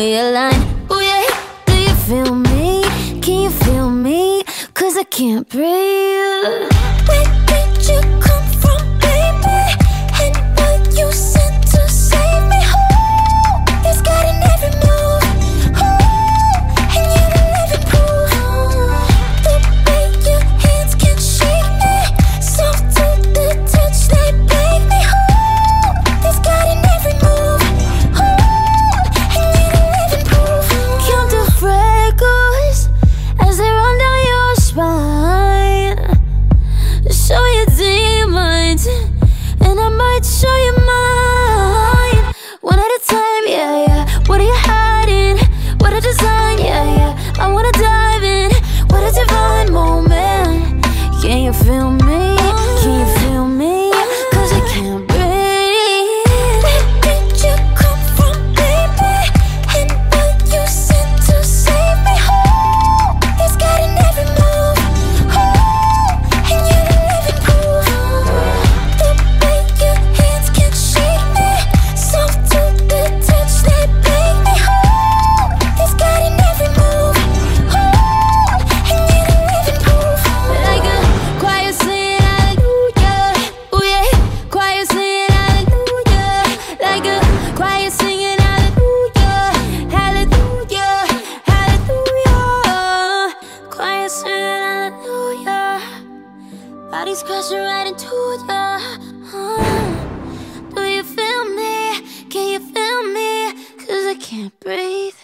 realign. Oh yeah, do you feel me? Can you feel me? 'Cause I can't breathe. Where did you come from, baby? And what you sent to save me? Oh, this got in every move. Oh, and you're the living proof. The way your hands can shake me, soft to the touch, they break me. Oh, this got in every move. Oh, and you're the living proof. Count the freckles as they run down your spine. Show your demons, and I might show you mine. One at a time, yeah, yeah. What are you hiding? What a design, yeah, yeah. I wanna dive in. What a divine moment. Can you feel me? Can you feel me? 'Cause I can't breathe. Where did you come from, baby? And what you sent to save me? Oh, this got in every move. Oh, and you're the living proof. The way your hands can shake me, soft to the touch, they break me. Oh, this got in every move. Oh, and you're the living proof. Like a choir singing hallelujah. Oh yeah, choir singing hallelujah. Like a choir singing hallelujah, hallelujah, hallelujah. Choir singing hallelujah. Bodies crashing right into ya. Do you feel me? Can you feel me? 'Cause I can't breathe.